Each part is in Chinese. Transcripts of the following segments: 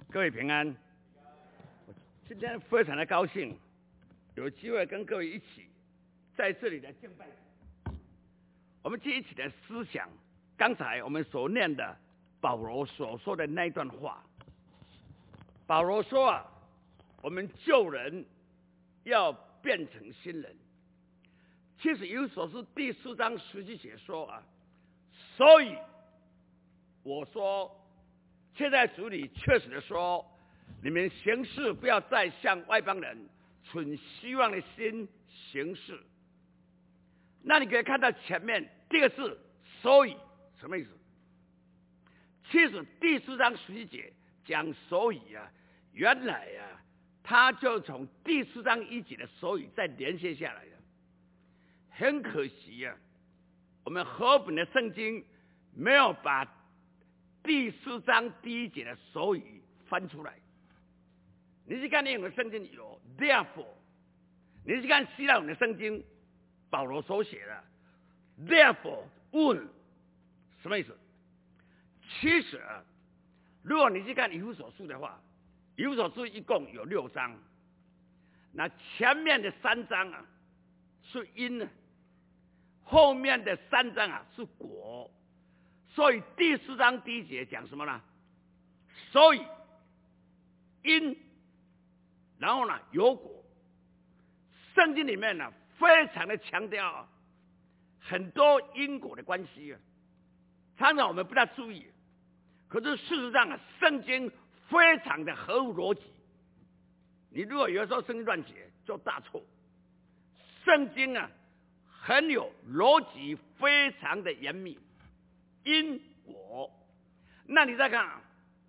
各位平安。今天非常的高兴，有机会跟各位一起在这里的敬拜。我们一起的思想，刚才我们所念的保罗所说的那一段话。保罗说啊，我们救人要变成新人。其实以弗所书第4章17节说啊，所以我说，现在主里确实的说，你们行事不要再像外邦人存希望的心行事。那你可以看到前面第一个字所以什么意思？其实第4章17节讲所以啊，原来啊，他就从第4章1节的所以再连接下来的。很可惜啊，我们和本的圣经没有把第4章第1节的所以翻出来。你去看英文圣经有 therefore， 你去看希腊文的圣经，保罗所写的 therefore 问什么意思？其实啊，如果你去看以弗所书的话，以弗所书一共有6章，那前面的3章啊是因呢，后面的3章啊是果。所以第4章第1节讲什么呢？所以因，然后呢有果。圣经里面呢非常的强调很多因果的关系啊，常常我们不大注意，可是事实上啊，圣经非常的合乎逻辑。你如果有的时候圣经乱写就大错。圣经啊很有逻辑，非常的严密。因果，那你再看啊，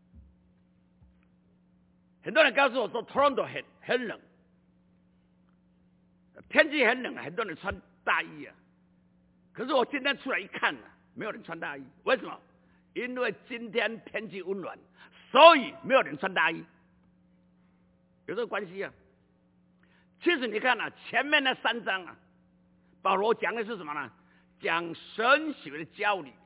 很多人告诉我说 Toronto 很冷，天气很冷啊，很多人穿大衣啊。可是我今天出来一看啊，没有人穿大衣，为什么？因为今天天气温暖，所以没有人穿大衣，有这个关系啊。其实你看啊，前面那3章啊，保罗讲的是什么呢？讲神学的教理。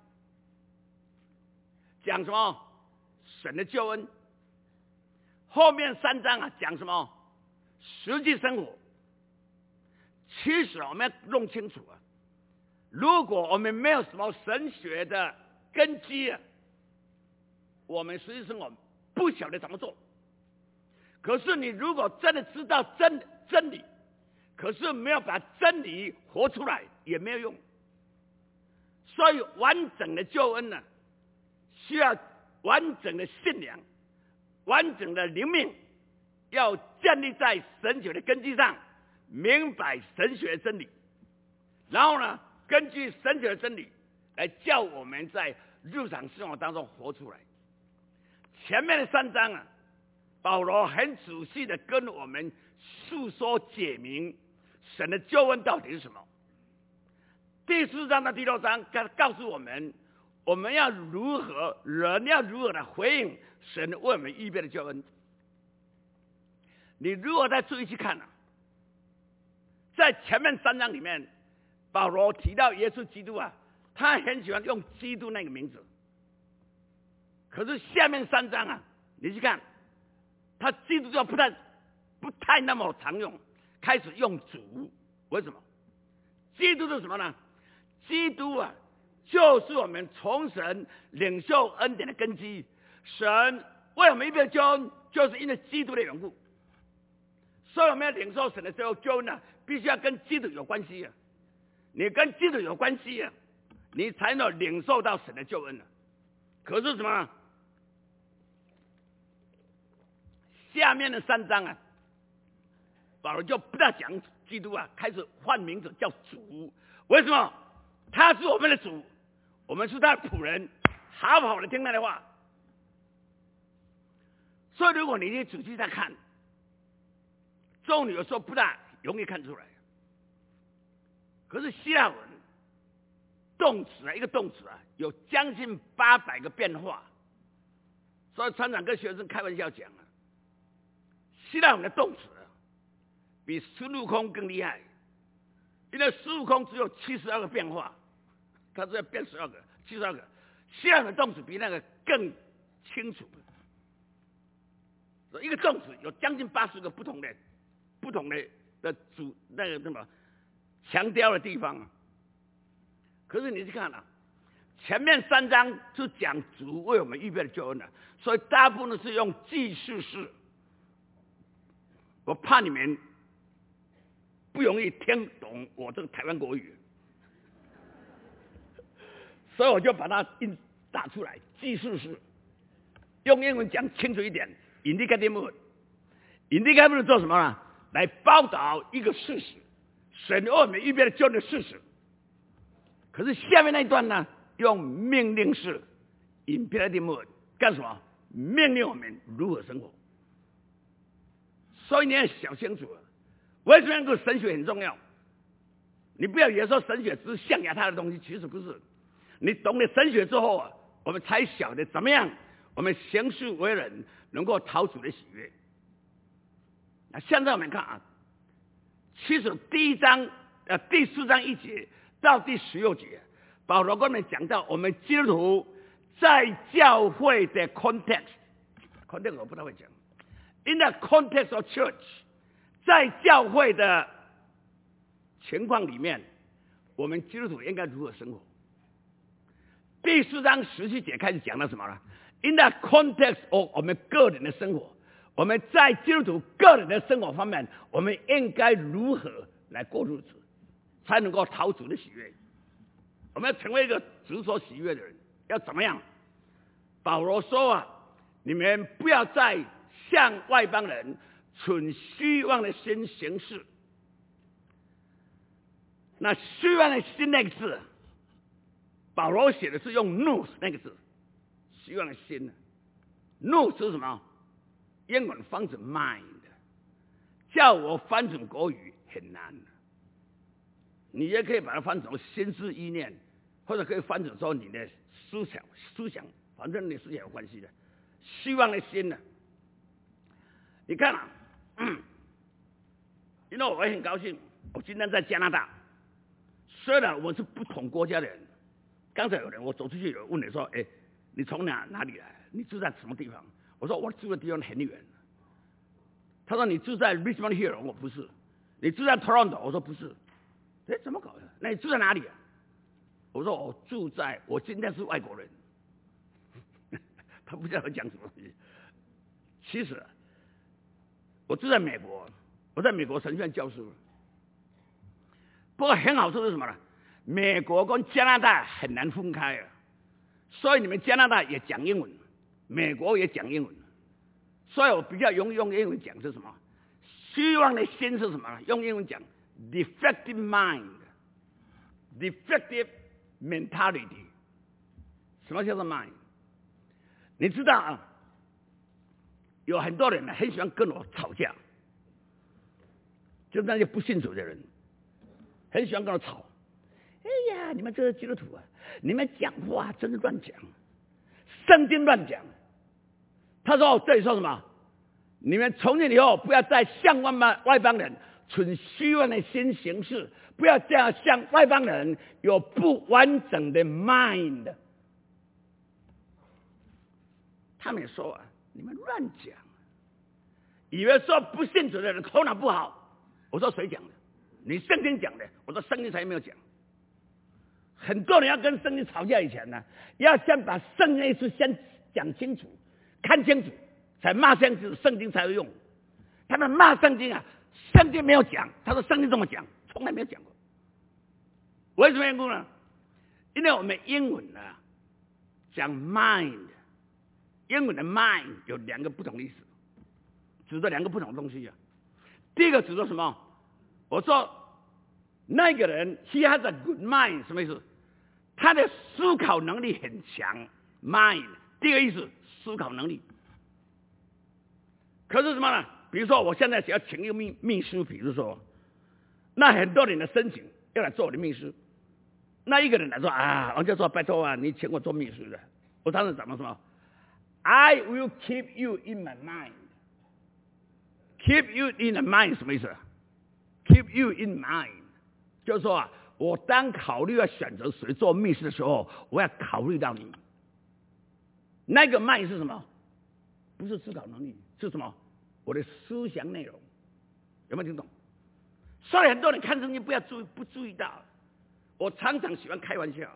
讲什么？神的救恩。后面3章啊，讲什么？实际生活。其实我们要弄清楚啊，如果我们没有什么神学的根基啊，我们实际生活不晓得怎么做。可是你如果真的知道真理，可是没有把真理活出来，也没有用。所以完整的救恩呢，需要完整的信仰，完整的灵命，要建立在神学的根基上，明白神学的真理，然后呢，根据神学的真理来叫我们在日常生活当中活出来。前面的3章啊，保罗很仔细的跟我们述说解明神的救恩到底是什么。第4章到第6章告诉我们，我们要如何，人要如何的回应神为我们预备的救恩。你如果再注意去看啊，在前面3章里面，保罗提到耶稣基督啊，他很喜欢用基督那个名字。可是下面3章啊，你去看，他基督教不太那么常用，开始用主。为什么？基督是什么呢？基督啊，就是我们从神领受恩典的根基。神为我们预备救恩，就是因为基督的缘故。所以我们要领受神的救恩呢，必须要跟基督有关系啊。你跟基督有关系啊，你才能领受到神的救恩啊。可是什么？下面的3章啊，保罗就不大讲基督啊，开始换名字叫主。为什么？他是我们的主，我们是他的仆人，好好的听他的话。所以如果你仔细再看，中文有时候不大容易看出来。可是希腊文动词啊，一个动词啊，有将近800个变化。所以常常跟学生开玩笑讲啊，希腊文的动词比孙悟空更厉害，因为孙悟空只有72个变化，他只要变72个，72个。希腊文的动词比那个更清楚。 一个粽子有将近80个不同的那个什么强调的地方。可是你去看啊，前面3章是讲主为我们预备的救恩的，所以大部分是用记叙式。我怕你们不容易听懂我这个台湾国语，所以我就把它打出来，记叙式，用英文讲清楚一点。indicative mood 做什么呢？来报道一个事实，神为我们预备的救恩的事实。可是下面那一段呢，用命令式 imperative mood 干什么？命令我们如何生活。所以你要想清楚，为什么这个神学很重要？你不要以为说神学只是象牙塔的东西，其实不是。你懂了神学之后啊，我们才晓得怎么样我们行事为人能够讨主的喜悦。那现在我们看啊，其实第4章1节到第16节，保罗跟我们讲到我们基督徒在教会的 context 我不太会讲。In the context of church， 在教会的情况里面，我们基督徒应该如何生活？第4章17节开始讲到什么呢？ In the context of 我们个人的生活，我们在基督徒个人的生活方面，我们应该如何来过日子，才能够讨主的喜悦？我们要成为一个主所喜悦的人，要怎么样？保罗说啊，你们不要再向外邦人存虚妄的心行事。那虚妄的心那个字，保罗写的是用 nous 那个字，虚妄的心。nous 是什么？英文翻成 mind， 叫我翻成国语很难。你也可以把它翻成心思意念，或者可以翻成说你的思想，反正你思想有关系的。虚妄的心呢？你看啊，因为我也很高兴，我今天在加拿大。虽然我们是不同国家的人，刚才有人我走出去有人问你说：“哎，你从哪里来？你住在什么地方？”我说：“我住的地方很远。”他说：“你住在 Richmond Hill？” 我不是。你住在 Toronto？ 我说不是。哎，怎么搞的？那你住在哪里啊？我说我今天是外国人。他不知道我讲什么东西。其实我住在美国，我在美国神学院教书。不过很好处是什么呢？美国跟加拿大很难分开啊，所以你们加拿大也讲英文，美国也讲英文，所以我比较容易用英文讲是什么？虚妄的心是什么呢？用英文讲 defective mind，defective mentality。什么叫做 mind？ 你知道啊？有很多人很喜欢跟我吵架，就是那些不信主的人，很喜欢跟我吵。哎呀，你们这些基督徒啊，你们讲话真是乱讲，圣经乱讲。他说这里说什么？你们从今以后不要再向外邦人存虚妄的心行事，不要这样向外邦人有不完整的 mind。他们说啊，你们乱讲，以为说不信主的人头脑不好。我说谁讲的？你圣经讲的。我说圣经才没有讲。很多人要跟圣经吵架以前呢，要先把圣经是先讲清楚、看清楚，才骂圣经，圣经才会用。他们骂圣经啊，圣经没有讲，他说圣经这么讲，从来没有讲过。为什么缘故呢？因为我们英文啊讲 mind， 英文的 mind 有2个不同的意思，指着2个不同的东西啊。第一个指着什么？我说那个人 he has a good mind， 什么意思？他的思考能力很强 ，mind。第二个意思，思考能力。可是什么呢？比如说，我现在想要请一个秘书，比如说，那很多人的申请要来做我的秘书，那一个人来说啊，王教授，拜托啊，你请我做秘书的，我当时怎么说 ？I will keep you in my mind。Keep you in the mind 什么意思 ？Keep you in mind， 就是说啊，我当考虑要选择谁做秘书的时候，我要考虑到你。那个 mind 是什么？ 不是思考能力，是什么？我的思想内容，有没有听懂？所以很多人看圣经不注意到，我常常喜欢开玩笑。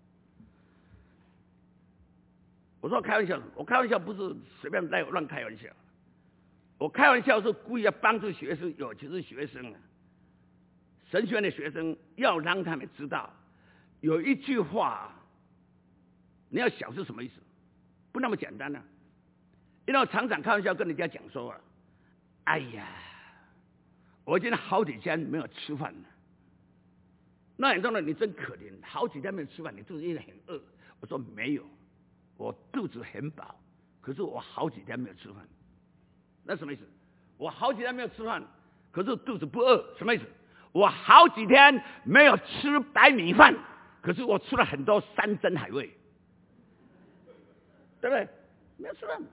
我说开玩笑，我开玩笑不是随便乱开玩笑，我开玩笑是故意要帮助学生，尤其是学生啊，神学院的学生，要让他们知道有一句话，你要晓是什么意思，不那么简单啊。因为我常常开玩笑跟人家讲说啊，哎呀，我已经好几天没有吃饭了。那很多人你真可怜，好几天没有吃饭，你肚子一定很饿。我说没有，我肚子很饱，可是我好几天没有吃饭。那什么意思？我好几天没有吃饭，可是肚子不饿，什么意思？我好几天没有吃白米饭，可是我吃了很多山珍海味，对不对？没有吃饭。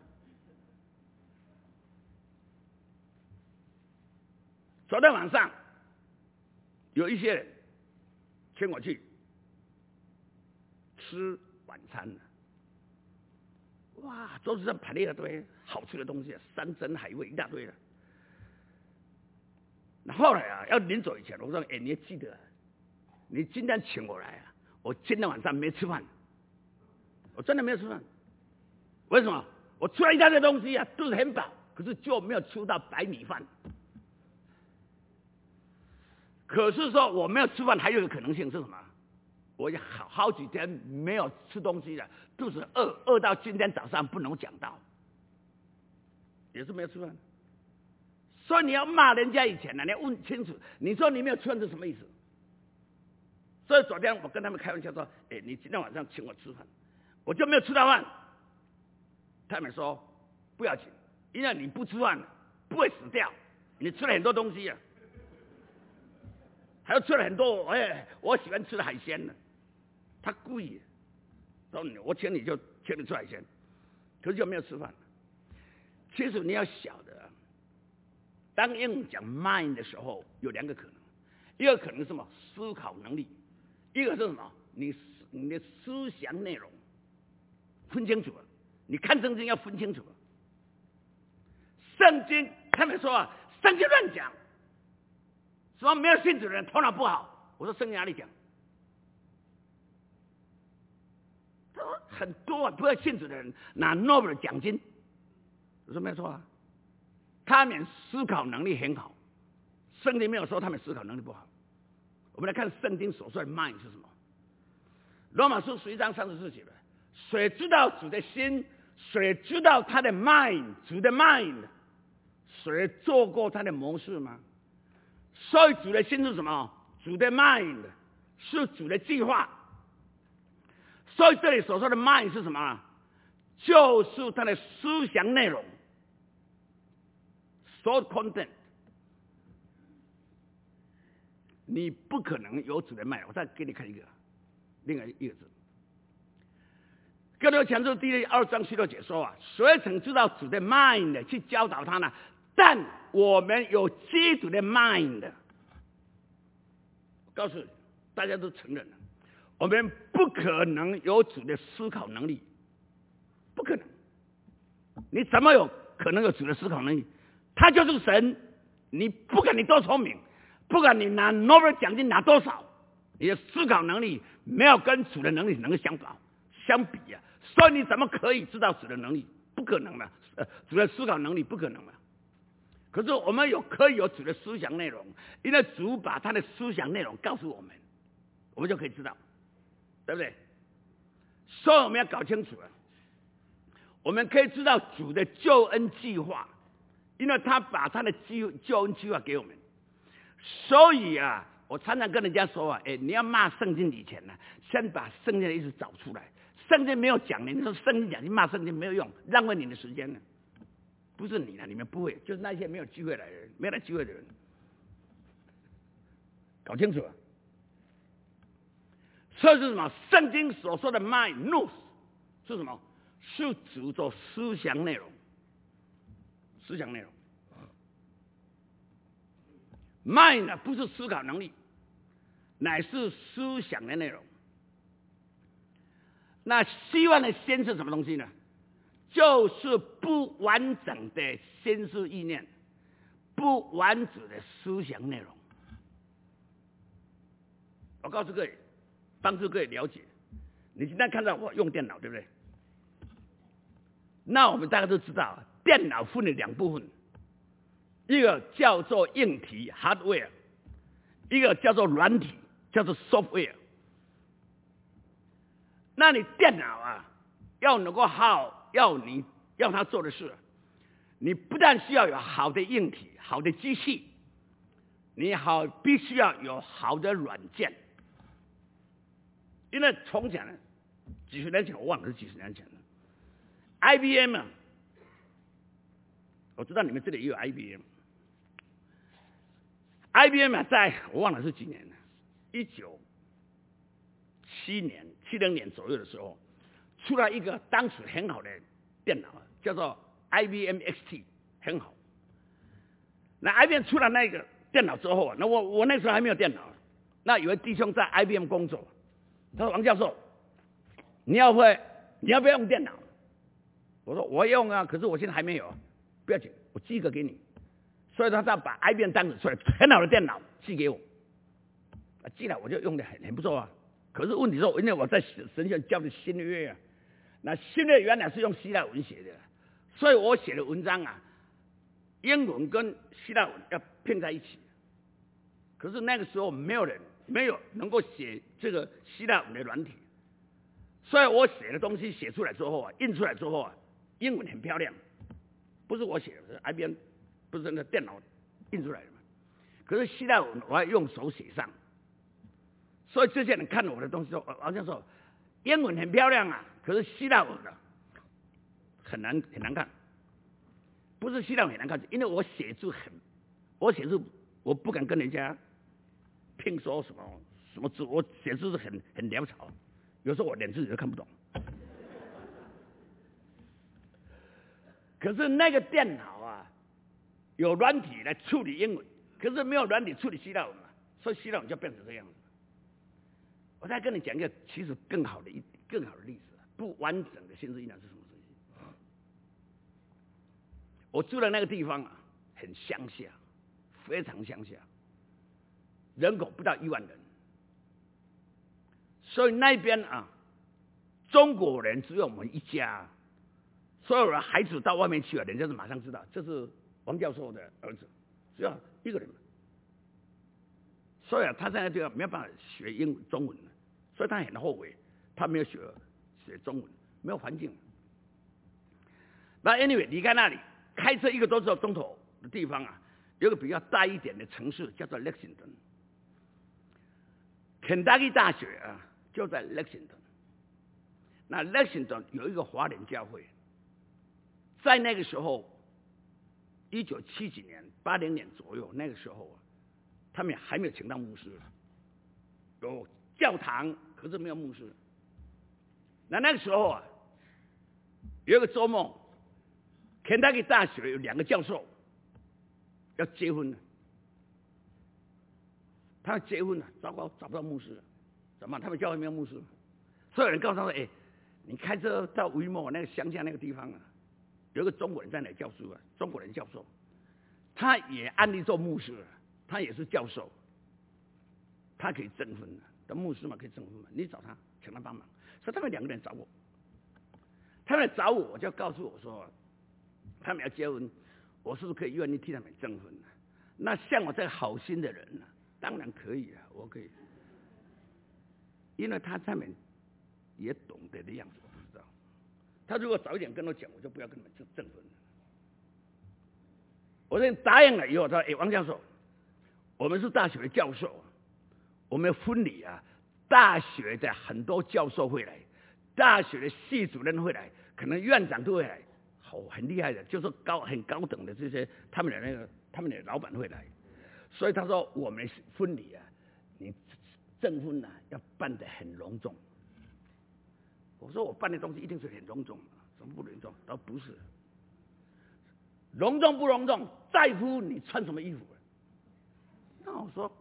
昨天晚上有一些人请我去吃晚餐了，哇，桌子上排了一堆好吃的东西，山珍海味一大堆了。那后来啊，要临走以前，我说：“哎，你也记得，你今天请我来啊，我今天晚上没吃饭，我真的没有吃饭。为什么？我吃了一大堆东西啊，肚子很饱，可是就没有吃到白米饭。可是说我没有吃饭，还有一个可能性是什么？我好几天没有吃东西了，肚子饿到今天早上不能讲到，也是没有吃饭。所以你要骂人家以前呢，你要问清楚，你说你没有吃饭是什么意思？所以昨天我跟他们开玩笑说：“哎，你今天晚上请我吃饭，我就没有吃到饭。”他们说不要紧，因为你不吃饭不会死掉，你吃了很多东西啊。还有吃了很多我喜欢吃的海鲜呢，他故意说我请你就请你吃海鲜，可是就没有吃饭。其实你要晓得，当英文讲 mind 的时候，有两个可能，一个可能是什么？思考能力，一个是什么？你的思想内容分清楚了。你看圣经要分清楚了。圣经他们说啊，圣经乱讲。说没有信主的人头脑不好，我说圣经哪里讲？他说很多不要信主的人拿诺贝尔奖金，我说没错啊，他们思考能力很好，圣经没有说他们思考能力不好。我们来看圣经所说的 mind 是什么？罗马书11章34节的，谁知道主的心？谁知道他的 mind？ 主的 mind？ 谁做过他的谋士吗？所以主的心是什么？主的 mind 是主的计划。所以这里所说的 mind 是什么？就是他的思想内容 ，thought content。你不可能有主的 mind。我再给你看另外一个字。哥林多前书第2章16节说啊，谁曾知道主的 mind 去教导他呢？但我们有基督的 mind。告诉你，大家都承认了，我们不可能有主的思考能力，不可能。你怎么有可能有主的思考能力？他就是神，你不管你多聪明，不管你拿诺贝尔奖金拿多少，你的思考能力没有跟主的能力能够相比啊。所以你怎么可以知道主的能力？不可能的，主的思考能力不可能的。可是我们可以有主的思想内容，因为主把他的思想内容告诉我们，我们就可以知道，对不对？所以我们要搞清楚了，我们可以知道主的救恩计划，因为他把他的救恩计划给我们。所以啊，我常常跟人家说啊，你要骂圣经以前呢，先把圣经的意思找出来。圣经没有讲，你说圣经讲，你骂圣经没有用，浪费你的时间呢。不是你了，你们不会，就是那些没有机会来的人，没来机会的人，搞清楚了。这是什么？圣经所说的 mind knows 是什么？是指着思想内容，思想内容。mind 呢，不是思考能力，乃是思想的内容。那希望的心是什么东西呢？ 就是不完整的心思意念，不完整的思想内容。我告诉各位，帮助各位了解。你现在看到我用电脑，对不对？那我们大家都知道，电脑分了两部分，一个叫做硬体 hardware， 一个叫做软体叫做 software。那你电脑啊，要能够要它做的事，你不但需要有好的硬体、好的机器，你必须要有好的软件。因为从前呢，几十年前我忘了是几十年前了 ，IBM 啊，我知道你们这里也有 IBM。IBM 啊，我忘了是几年了，1970年左右的时候，出了一个当时很好的电脑，叫做 IBM XT， 很好。那 IBM 出了那个电脑之后啊，那我那时候还没有电脑，那有位弟兄在 IBM 工作。他说：“王教授，你要不要用电脑？”我说：“我用啊，可是我现在还没有。”不要紧，我寄一个给你。所以他把 IBM 单子出来，很好的电脑寄给我。寄来我就用的很不错啊。可是问题是，因为我在神学教的新约啊，那新约原来是用希腊文写的，所以我写的文章啊，英文跟希腊文要拼在一起。可是那个时候没有能够写这个希腊文的软体，所以我写的东西写出来之后啊，印出来之后啊，英文很漂亮，不是我写的，是 IBM 不是那电脑印出来的嘛。可是希腊文我要用手写上，所以这些人看了我的东西说，好像说英文很漂亮啊，可是希腊文啊很难看，不是希腊文很难看，因为我写字我不敢跟人家拼说什么字，我写字是很潦草，有时候我连字都看不懂。可是那个电脑啊，有软体来处理英文，可是没有软体处理希腊文嘛，所以希腊文就变成这样子。我再跟你讲一个其实更好的例子，不完整的心思意念是什么东西？我住的那个地方啊，很乡下，非常乡下，人口不到1万人，所以那边啊，中国人只有我们一家，所有的孩子到外面去了，人家是马上知道这是王教授的儿子，只要一个人。所以他在那地方没有办法学中文，所以他很后悔，他没有学中文，没有环境。那 anyway 离开那里，开车1个多钟头的地方啊，有个比较大一点的城市叫做 Lexington。肯塔基大学啊就在 Lexington。那 Lexington 有一个华人教会，在那个时候，1970几年、80年左右，那个时候啊，他们还没有请到牧师，有教堂，可是没有牧师。那个时候啊，有一个周末，肯塔基大学有2个教授要结婚了，他要结婚了，糟糕，找不到牧师了，怎么办？他们教会没有牧师，所有人告诉他说：“哎，你开车到维莫那个乡下那个地方啊，有一个中国人在那里教书啊，中国人教授，他也安利做牧师了，他也是教授，他可以证婚的，但牧师嘛可以证婚嘛，你找他，请他帮忙。”所以他们2个人找我，他们来找我，我就告诉我说，他们要结婚，我是不是可以愿意替他们证婚呢？那像我这个好心的人呢，当然可以啊，我可以，因为他们也懂得的样子，我不知道。他如果早一点跟我讲，我就不要跟你们证婚了。我说答应了以后，他说：“哎，王教授，我们是大学的教授，我们婚礼啊，大学的很多教授会来，大学的系主任会来，可能院长都会来，很厉害的，就是很高等的这些他们的老板会来。所以他说我们婚礼啊，你证婚啊要办得很隆重。”我说我办的东西一定是很隆重，怎么不隆重？他说不是，隆重不隆重在乎你穿什么衣服。那我说，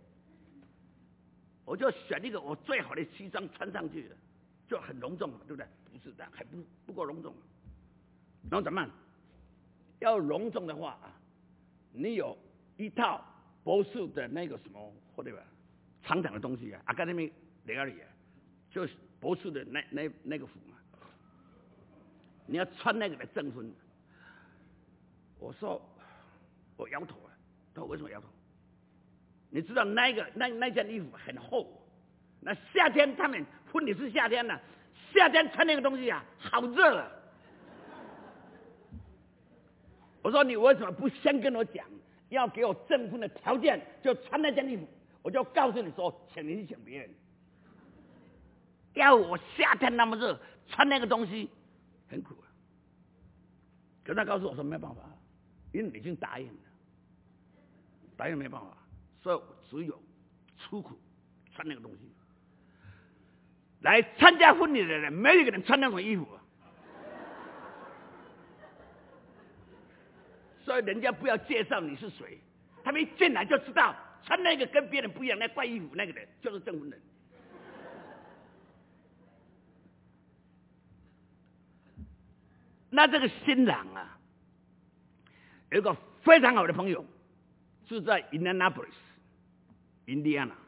我就选一个我最好的西装穿上去，就很隆重了，对不对？不是的，还不够隆重。 然后怎么办？要隆重的话啊，你有一套博士的那个什么或者长长的东西啊 ，academic regalia， 就是博士的那个服嘛，你要穿那个来证婚。我说我摇头啊，他说为什么摇头？你知道那件衣服很厚，那夏天他们婚礼是夏天呢、夏天穿那个东西啊，好热啊。我说你为什么不先跟我讲，要给我证婚的条件，就穿那件衣服，我就告诉你说，请你去请别人。要我夏天那么热，穿那个东西很苦啊。可是他告诉我说没办法，因为你已经答应了，答应没办法，所以我只有出苦穿那个东西。来参加婚礼的人，没有一个人穿那种衣服啊。所以人家不要介绍你是谁，他们一进来就知道穿那个跟别人不一样那怪衣服那个人就是证婚人。那这个新郎啊，有一个非常好的朋友，住在 Indianapolis， 印第安纳，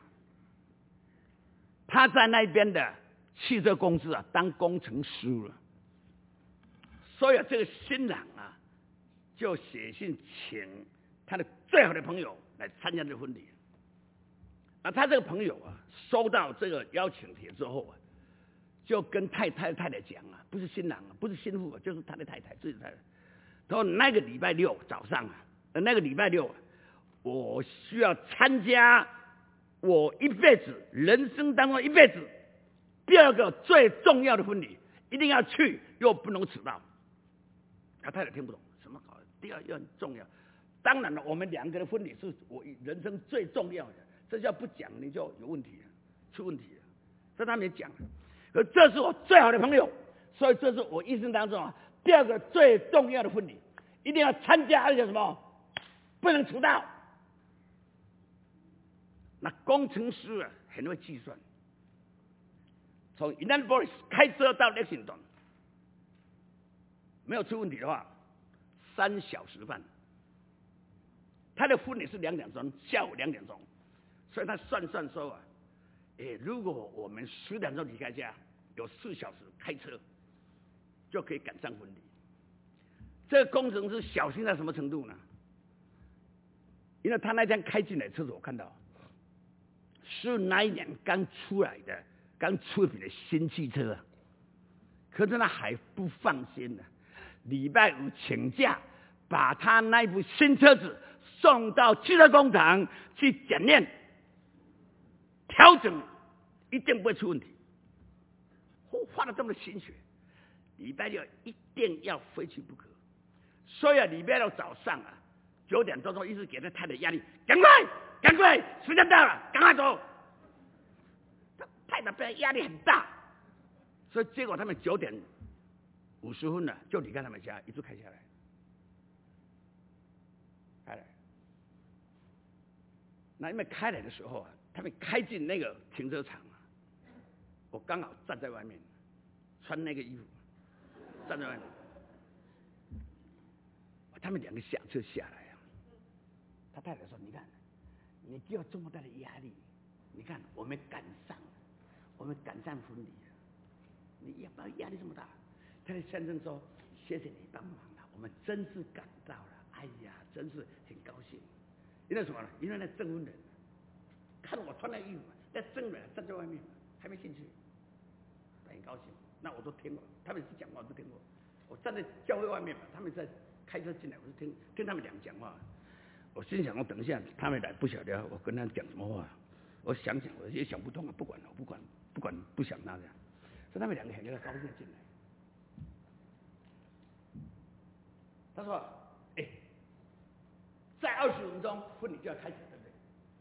他在那边的汽车公司啊当工程师了，所以这个新郎啊就写信请他的最好的朋友来参加这个婚礼。他这个朋友啊收到这个邀请帖之后啊，就跟太太讲啊，不是新郎啊，不是新妇啊，就是他的太太，自己的太太。他说那个礼拜六早上啊，那个礼拜六啊，我需要参加我一辈子人生当中一辈子第二个最重要的婚礼，一定要去，又不能迟到。他太太听不懂什么搞的，第二又很重要。当然了，我们两个的婚礼是我人生最重要的，这要不讲你就有问题了，出问题了。这他没讲。可这是我最好的朋友，所以这是我一生当中啊第二个最重要的婚礼，一定要参加，而且什么不能迟到。那工程师啊很会计算，从 Indianapolis 开车到 Lexington， 没有出问题的话，3小时半。他的婚礼是2点钟，下午2点钟，所以他算说啊，如果我们10点钟离开家，有4小时开车，就可以赶上婚礼。这个工程师小心到什么程度呢？因为他那天开进来车子，我看到是那一年刚出品的新汽车啊，可是他还不放心呢。礼拜5请假，把他那部新车子送到汽车工厂去检验、调整，一定不会出问题。花了这么多心血，礼拜6一定要回去不可。所以啊，礼拜6早上啊9点多钟，一直给他太太压力，赶快，时间到了，赶快走。他太太被他压力很大，所以结果他们9点50分了就离开他们家，一直开下来。那因为开来的时候啊，他们开进那个停车场啊，我刚好站在外面，穿那个衣服，站在外面。他们2个下车下来啊，他太太说：“你看，你给我这么大的压力，你看我们赶上婚礼了，你也不要压力这么大。”他的先生说：“谢谢你帮忙了，我们真是赶到了，哎呀，真是很高兴。因为什么呢？因为那证婚人看我穿那衣服，那证人站在外面，还没进去，他很高兴。那我都听过，他们是讲话我都听过。我站在教会外面嘛，他们在开车进来，我就听他们讲话。我心想，我等一下他们来不晓得我跟他讲什么话，我想我也想不通啊，不管不想那样。所以他们2个很高兴进来。他说：“再20分钟婚礼就要开始，对不对？”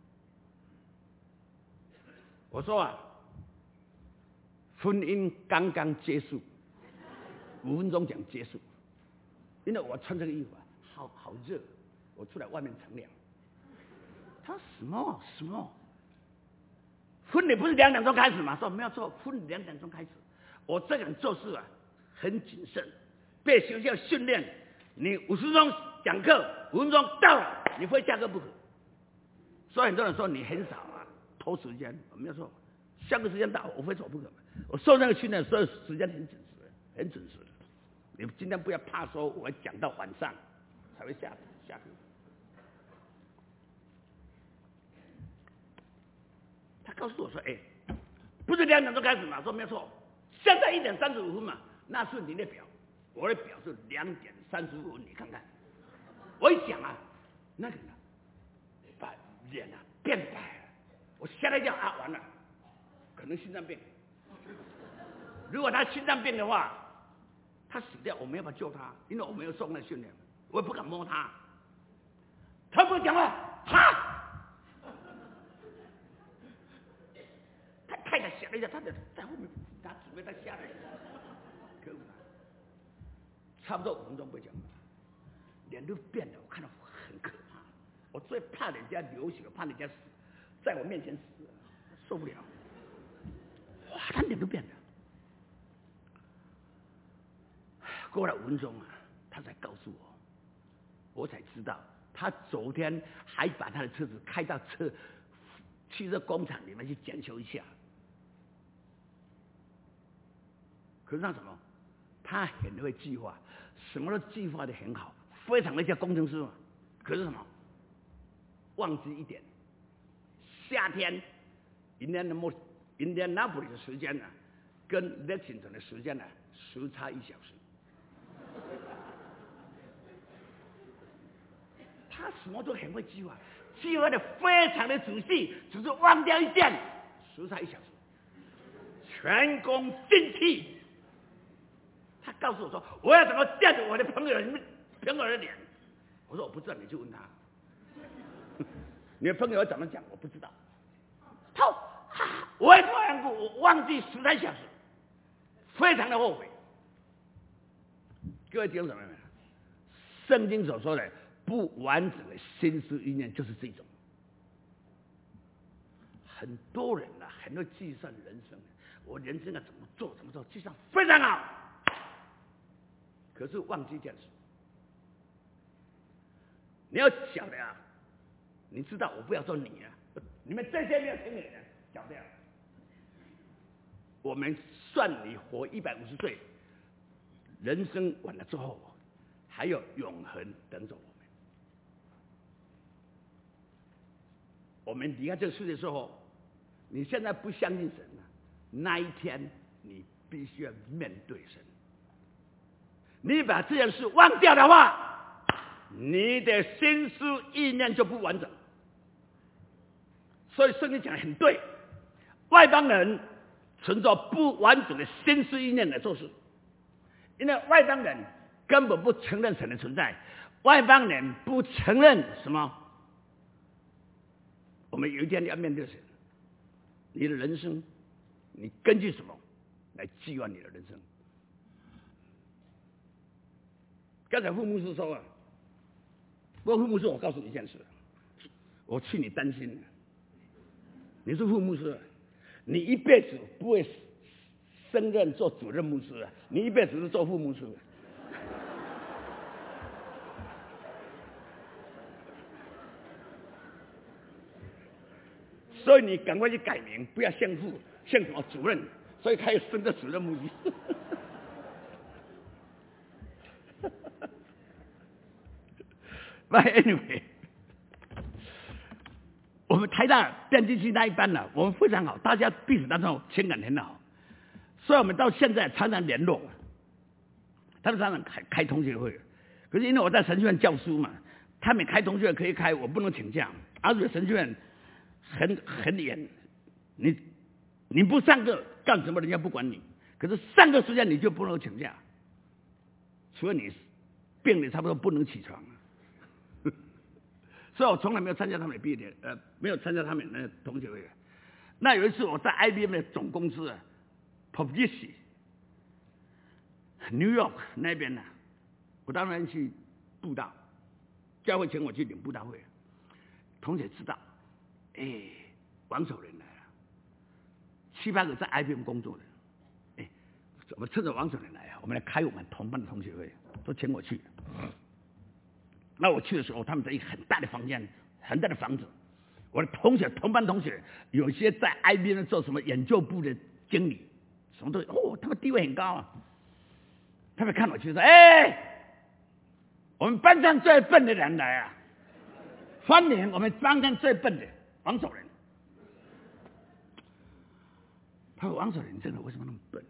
我说啊，婚姻刚刚结束，5分钟讲结束，因为我穿这个衣服啊，好热，我出来外面乘凉。他说什么？婚礼不是2点钟开始吗？说没有错，婚礼2点钟开始。我这个人做事啊，很谨慎， 被学校训练，你50分钟讲课，5分钟到了，你非下课不可。所以很多人说你很少啊，拖时间。我没有说，下课时间到，我非走不可。我受那个训练，所有时间很准时，很准时。你今天不要怕说我会讲到晚上才会下课。他告诉我说，不是2点钟开始嘛？说没错，现在1点35分嘛，那是你的表，我的表是2点35分，你看看。我一想啊，那个呢，把脸啊变白了，我吓了一跳啊，完了，可能心脏病。如果他心脏病的话，他死掉，我没办法救他，因为我没有受那训练，我也不敢摸他。他不讲话，他太太吓了一下，他在后面，他准备他下来，可恶啊！差不多5分钟不讲，脸都变了，我看到很可怕。我最怕人家流血，怕人家死，在我面前死，受不了。哇，他脸都变了。过了5分钟啊，他才告诉我，我才知道，他昨天还把他的车子开到汽车工厂里面去检修一下。可是那什么，他很会计划，什么都计划的很好，非常的像工程师嘛。可是什么，忘记一点，夏天Indianapolis 的时间呢，跟 Lexington 的时间呢，时差1小时。他什么都很会计划，计划的非常的仔细，只是忘掉一件，时差1小时，全功尽弃。他告诉我说，我要怎么见着我的朋友的脸？我说我不知道，你去问他。你的朋友怎么讲？我不知道。他说我也这样过，我忘记13小时，非常的后悔。各位弟兄姊妹们，圣经所说的不完整的心思意念就是这种。很多人啊，很多计算人生，我人生要怎么做，计算非常好，可是忘记一件事。你要晓得啊，你知道我不要说你啊，你们这些没有听你的人晓得啊，我们算你活150岁，人生完了之后，还有永恒等着我们。我们离开这个世界之后，你现在不相信神了，那一天你必须要面对神。你把这件事忘掉的话，你的心思意念就不完整。所以圣经讲得很对，外邦人存着不完整的心思意念来做事，因为外邦人根本不承认神的存在，外邦人不承认什么？我们有一天要面对神，你的人生，你根据什么来计划你的人生？刚才傅牧师说啊，不过傅牧师，我告诉你一件事，我替你担心。你是傅牧师，你一辈子不会升任做主任牧师啊，你一辈子是做副牧师。所以你赶快去改名，不要姓傅，姓什么主任，所以他也升到主任牧师。But anyway， 我们台大电机系那一班呢，我们非常好，大家彼此当中情感很好，所以我们到现在常常联络。他们常常开同学会，可是因为我在神学院教书嘛，他们开同学会可以开，我不能请假，而且神学院很严，你不上课干什么，人家不管你。可是上课时间你就不能请假，除非你病得差不多不能起床。所以我从来没有参加他们的毕业没有参加他们的同学会。那有一次我在 IBM 的总公司Publicis New York 那边呢，我当然去布道，教会请我去领布道会。同学知道，王守仁来了，7、8个在 IBM 工作的，我们趁着王守仁来我们来开我们同班的同学会，都请我去。那我去的时候，他们在一个很大的房间，很大的房子。我的同班同学，有些在 IBM 做什么研究部的经理，什么都他们地位很高啊。他们看我去说：“我们班上最笨的人来啊！欢迎我们班上最笨的王守仁。”他说：“王守仁，你这个为什么那么笨？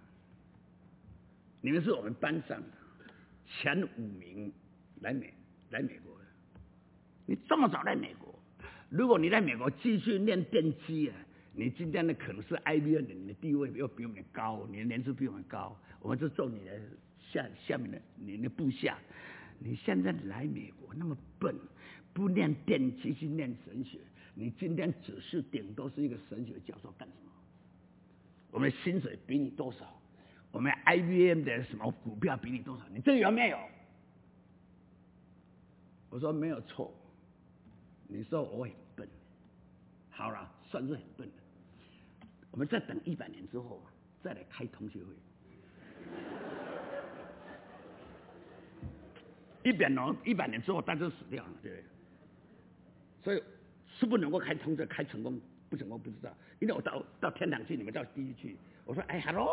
你们是我们班上前5名来美国的，你这么早来美国，如果你在美国继续念电机啊，你今天呢可能是 IBM 的，你的地位又比我们高，你的年资比我们高，我们就做你的下面的你的部下。你现在来美国那么笨，不念电机去念神学，你今天只是顶多是一个神学教授干什么？我们的薪水比你多少？我们 IBM 的什么股票比你多少？你这个有没有？”我说没有错，你说我很笨，好了，算是很笨的。我们再等100年之后，再来开同学会。100年之后，大家都死掉了，对不对？所以是不能够开同学开成功，不成功不知道，因为我到天堂去，你们到地狱去。我说hello。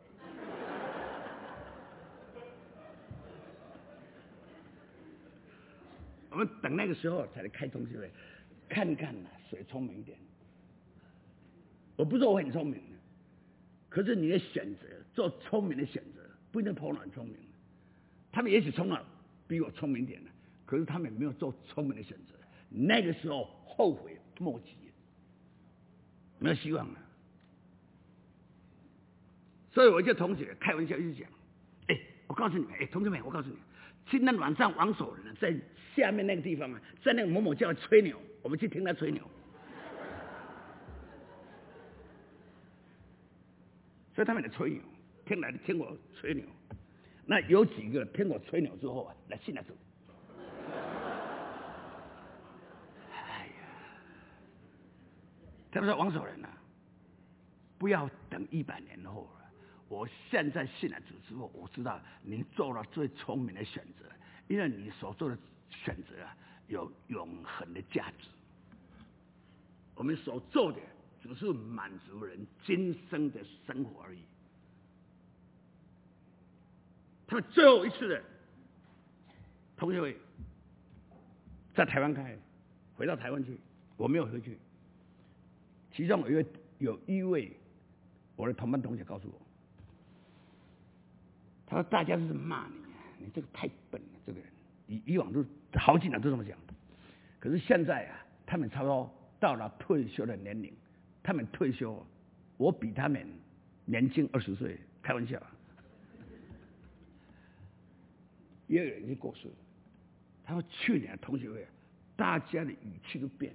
我们等那个时候才来开同学会，看看谁聪明一点。我不是说我很聪明，可是你的选择，做聪明的选择，不一定头脑很聪明。他们也许头脑比我聪明一点，可是他们没有做聪明的选择，那个时候后悔莫及，没有希望了。所以我就同学开玩笑一直讲，我告诉你们，同学们，我告诉你们，今天晚上王守仁在下面那个地方啊，在那个某某叫吹牛，我们去听他吹牛。所以他们来吹牛，听我吹牛。那有几个听我吹牛之后啊，来信来走。哎呀，他们说王守仁啊，不要等100年后了。我现在信了主之后，我知道你做了最聪明的选择，因为你所做的选择啊，有永恒的价值。我们所做的只是满足人今生的生活而已。他们最后一次的同学会在台湾开，回到台湾去，我没有回去。其中有一位我的同班同学告诉我，他说大家是骂你这个太笨了，这个人以往都好几年都这么讲，可是现在啊，他们差不多到了退休的年龄，他们退休，我比他们年轻20岁，开玩笑。也有人已经过世了。他说去年的同学会，大家的语气都变了。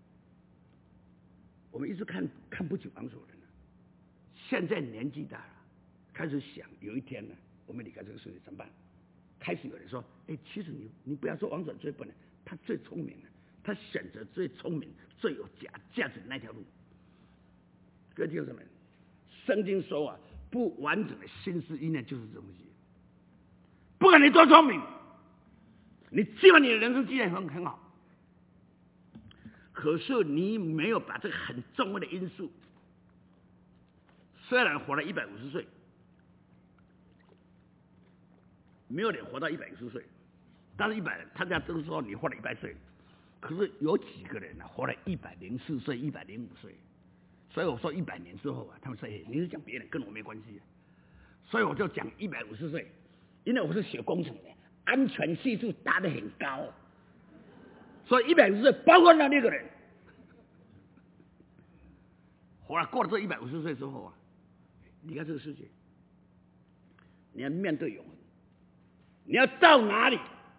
我们一直看不起王守仁了，现在年纪大了，开始想有一天呢，我们离开这个世界怎么办？开始有人说，其实你不要说王守仁最笨了，他最聪明了，他选择最聪明、最有价值的那条路。各位弟兄姊妹，圣经说啊，不完整的心思意念就是这东西。不管你多聪明，你基本你的人生经验很好，可是你没有把这个很重要的因素，虽然活了150岁，没有人活到150岁，但是100人，大家都说你活了100岁，可是有几个人活了104岁、105岁，所以我说100年之后啊，他们说你是讲别人，跟我没关系，所以我就讲150岁。因为我是学工程的，安全系数打得很高，所以150岁包括那6个人，过了这150岁之后啊，离开这个世界，你要面对永恒，你要到哪里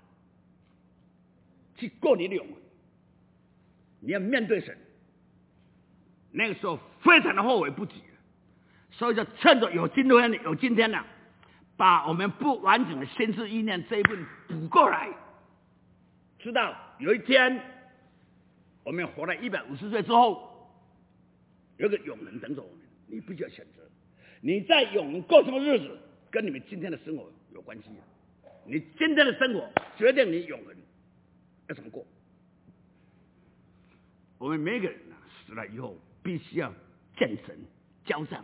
去过你的永恒？你要面对神，那个时候非常的后悔不及，所以就趁着有今天了。把我们不完整的心思意念这一份补过来，知道有一天我们活了150岁之后，有个永恒等着我们，你必须要选择，你在永恒过什么日子， 跟你们今天的生活有关系。你今天的生活决定你永恒要怎么过。我们每个人死了以后，必须要见神交账。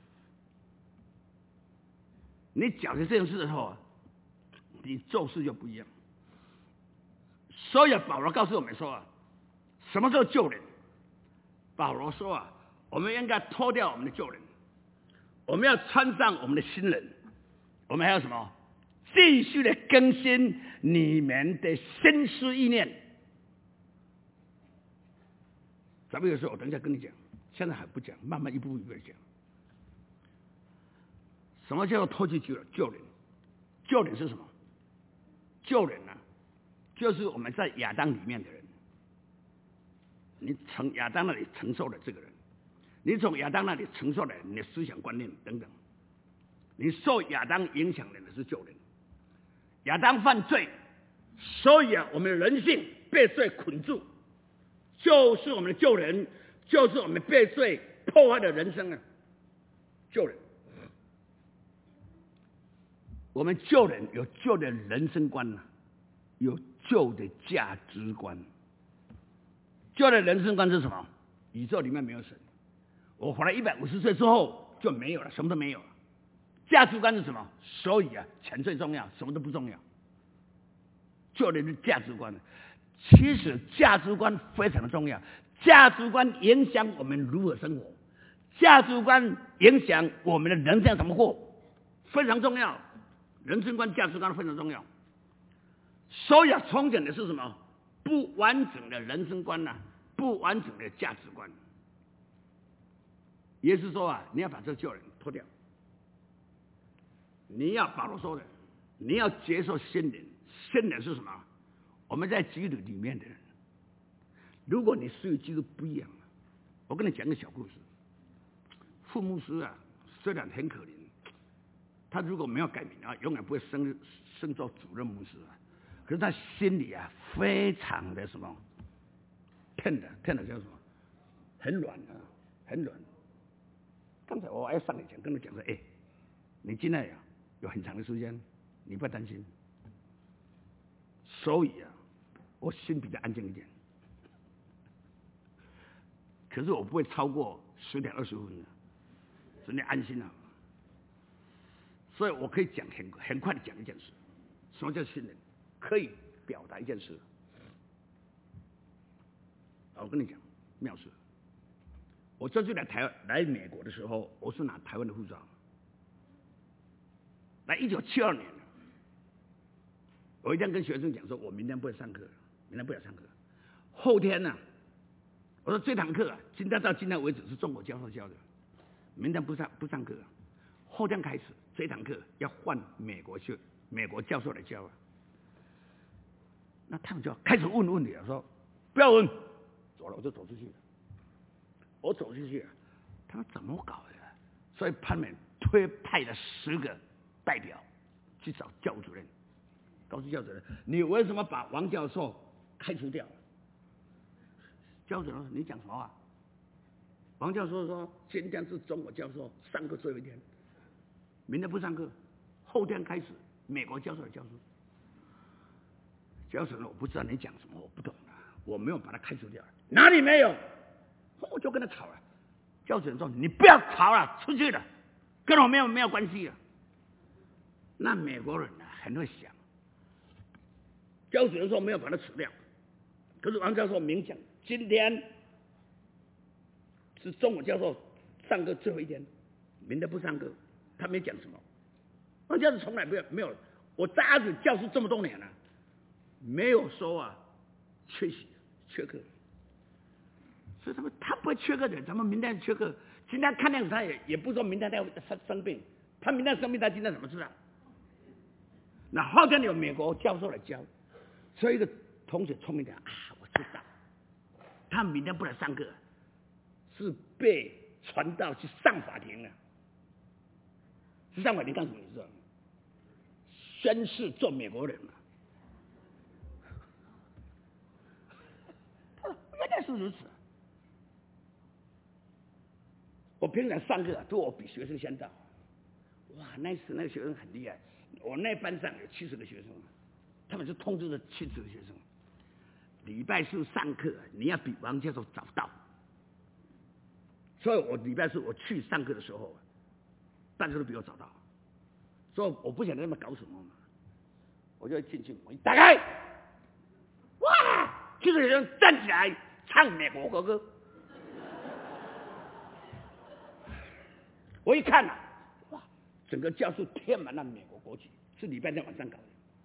你讲的这件事的时候，你做事就不一样。所以保罗告诉我们说什么时候救人？保罗说我们应该脱掉我们的旧人，我们要穿上我们的新人，我们还要什么？继续的更新你们的心思意念。咱们有时候我等一下跟你讲，现在还不讲，慢慢一步一步的讲。什么叫做脱去旧人？旧人是什么？旧人就是我们在亚当里面的人。你从亚当那里承受了这个人，你从亚当那里承受了你的思想观念等等，你受亚当影响的是旧人。亚当犯罪，所以我们的人性被罪捆住，就是我们的旧人，就是我们被罪破坏的人生旧人。我们旧人有旧的人生观有旧的价值观。旧的人生观是什么？宇宙里面没有神，我活了150岁之后就没有了，什么都没有了。价值观是什么？所以钱最重要，什么都不重要。旧人的价值观，其实价值观非常的重要，价值观影响我们如何生活，价值观影响我们的人生怎么过，非常重要。人生观、价值观非常重要。所以重点的是什么？不完整的人生观不完整的价值观。也就是说你要把这个旧人脱掉。你要保罗说的，你要接受新人。新人是什么？我们在基督里面的人。如果你是与基督不一样，我跟你讲个小故事。傅牧师虽然很可怜，他如果没有改名永远不会升做主任牧师可是他心里非常的什么骗的叫什么？很软很软。刚才我还上来讲，跟他讲说，你进来有很长的时间，你不要担心。所以我心比较安静一点。可是我不会超过10点20分所以你安心所以我可以讲很快的讲一件事。什么叫信任？可以表达一件事。我跟你讲妙事。我这次来美国的时候，我是拿台湾的护照。来1972年，我一天跟学生讲说，我明天不会上课，明天不要上课。后天我说这堂课今天到今天为止是中国教授教的，明天不上课。后天开始这堂课要换美国教授来教那他们就开始问问题说不要问，走了我就走出去了。我走出去他们怎么搞的？所以他们推派了10个代表去找教主任，告诉教主任，你为什么把王教授开除掉？教主任说，你讲什么王教授说，今天是中国教授上课最后一天，明天不上课，后天开始美国教授的教书。教授我不知道你讲什么，我不懂我没有把他开除掉，哪里没有？我就跟他吵了。教主任说，你不要吵了，出去了，跟我没有关系了。那美国人很会想。教主任说没有把他除掉，可是王教授明讲，今天是中国教授上课最后一天，明天不上课，他没讲什么。王教授从来没有，我在阿子教书这么多年了，没有说缺席缺课。所以他不会缺课的，咱们明天缺课，今天看样子他也不说明天他生病，他明天生病，他今天怎么知道？那后天有美国教授来教，所以一个同学聪明点我知道，他明天不来上课，是被传到去上法庭了。去上法庭干什么？你知道吗？宣誓做美国人了。原来是如此。我平常上课都我比学生先到， 哇，那时那个学生很厉害，我那班上有70个学生，他们就通知了70个学生，礼拜四上课你要比王教授早到。所以我礼拜四我去上课的时候，大家都比我早到，所以我不晓得他们搞什么嘛，我就进去，我一打开，哇，70个学生站起来唱美国国歌，我一看啊，哇，整个教室贴满了美国国旗，是礼拜天晚上搞的，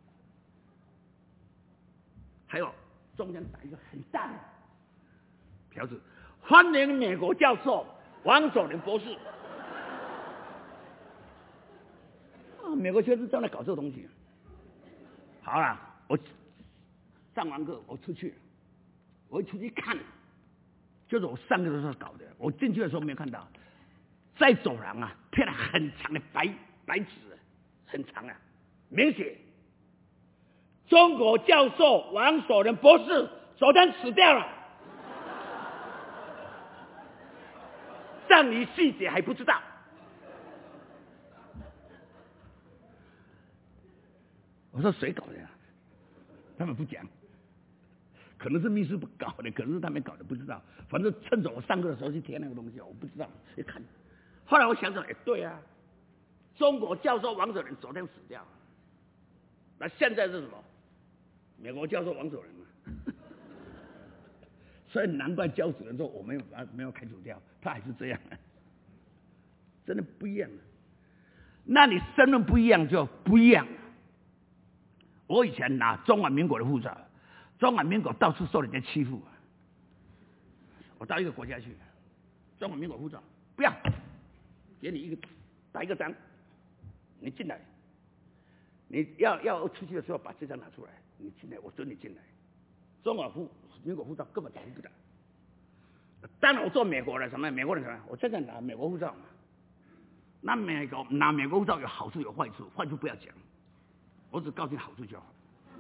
还有中间打一个很大的条子。欢迎美国教授王守仁博士。美国学生正在搞这个东西。好了，我上完课我出去，我一出去看，就是我上课的时候搞的。我进去的时候没有看到，在走廊啊贴了很长的白纸，很长啊，明写中国教授王守仁博士昨天死掉了。葬礼细节还不知道，我说谁搞的呀？他们不讲，可能是秘书不搞的，可能是他们搞的，不知道。反正趁着我上课的时候去贴那个东西，我不知道。一看，后来我想想，对啊，中国教授王守仁昨天死掉了，那现在是什么？美国教授王守仁嘛。所以难怪教主任说我没有开除掉，他还是这样，真的不一样。那你身份不一样就不一样。我以前拿中华民国的护照，中华民国到处受人家欺负，我到一个国家去，中华民国护照不要，给你打一个章，你进来，你要出去的时候把这张拿出来，你进来，我准你进来。中华民国护照根本打不到。当然我做美国人什么？美国人什么？我现在拿美国护照嘛。那拿美国护照有好处有坏处，坏处不要讲，我只告诉你好处就好。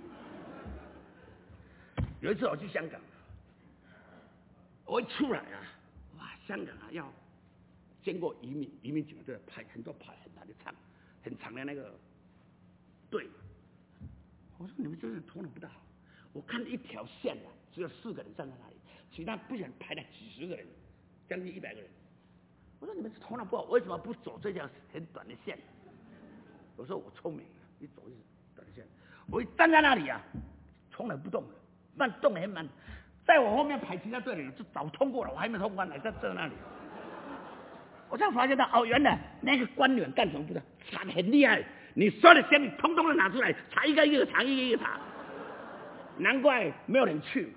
有一次我去香港，我一出来啊，哇，香港啊要经过移民局队排很多排很长的那个队。我说你们真是头脑不大好。我看一条线啊，只有4个人站在那里，其他不想排了几十个人，将近100个人。我说你们是头脑不好，为什么不走这条很短的线？我说我聪明，你走一短的线。我一站在那里啊，从来不动的，动得很慢。在我后面排其他队的人就早通过了，我还没通关，还在那里。我才发现到哦，原来那个官员干什么不知道，查得很厉害，你所有的线你通通都拿出来，查一个一个查，一个一个查。难怪没有人去。